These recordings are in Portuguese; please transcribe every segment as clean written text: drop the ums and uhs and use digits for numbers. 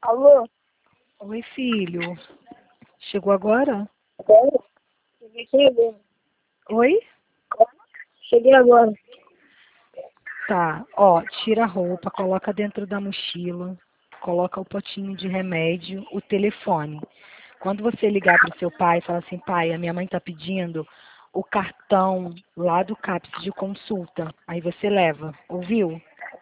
Alô? Oi, filho. Chegou agora? Cheguei. Oi? Cheguei agora. Tá. Ó, tira a roupa, coloca dentro da mochila, coloca o potinho de remédio, o telefone. Quando você ligar pro seu pai, fala assim, pai, a minha mãe tá pedindo o cartão lá do CAPS de consulta. Aí você leva. Ouviu?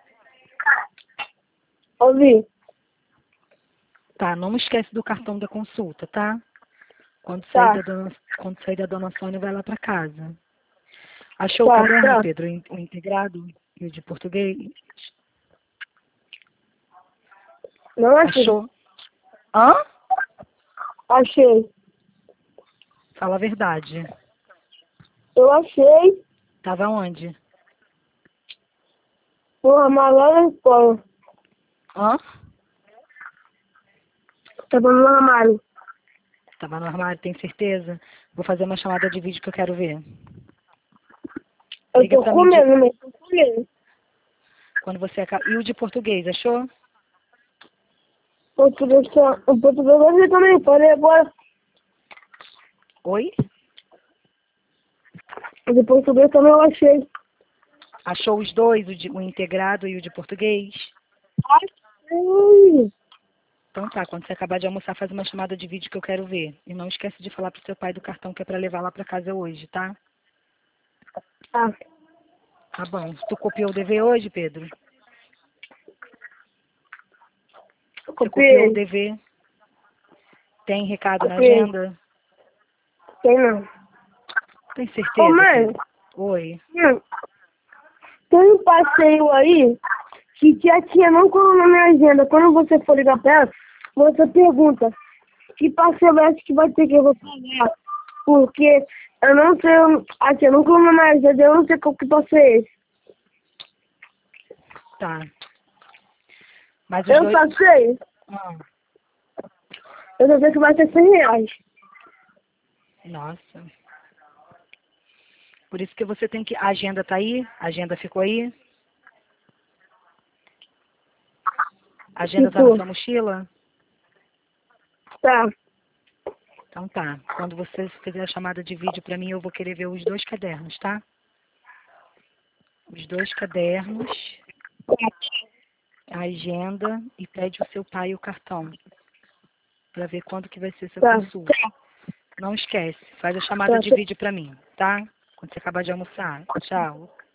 Ouvi. Tá, não esquece do cartão da consulta, tá? Tá. Quando sair da dona Sônia, vai lá pra casa. Achou o Tá, caderno, tá. Pedro, o integrado e o de português? Não achei. Achou? Hã? Achei. Fala a verdade. Eu achei. Tava onde? Vou arrumar lá na escola. Hã? Tava no armário. Tava no armário, tem certeza? Vou fazer uma chamada de vídeo que eu quero ver. Eu Liga tô pra mim comendo, mas tô comendo. quando você acaba. E o de português, achou? O português eu também falei agora. Oi? O de português também eu achei. Achou os dois, o integrado e o de português? Achei. Então tá, quando você acabar de almoçar, faz uma chamada de vídeo que eu quero ver. E não esquece de falar pro seu pai do cartão que é pra levar lá pra casa hoje, tá? Tá. Tá bom. Tu copiou o dever hoje, Pedro? Você copiou o Copiei. dever? Tem recado na Copiei. agenda? Tem não. Tem Ô, certeza, mãe. Pedro? Oi. Tem um passeio aí que tia Tia não colocou na minha agenda. Quando você for ligar pra ela, você pergunta que passeio é esse que vai ter que eu vou pagar. Porque eu não sei, a tia não colocou na minha agenda, eu não sei qual que passeio é esse. Tá. Mas os Eu dois. só sei, Ah, eu só sei que vai ser R$ 100. nossa. Por isso que você tem que. A agenda tá aí? A agenda ficou aí? A agenda tá na Tipo, sua mochila? tá, Então tá. Quando você fizer a chamada de vídeo pra mim, eu vou querer ver os dois cadernos, tá? Os dois cadernos, a agenda e pede o seu pai o cartão pra ver quando que vai ser sua tá, consulta. Não esquece, faz a chamada tá, de vídeo pra mim, tá? Quando você acabar de almoçar. Tchau.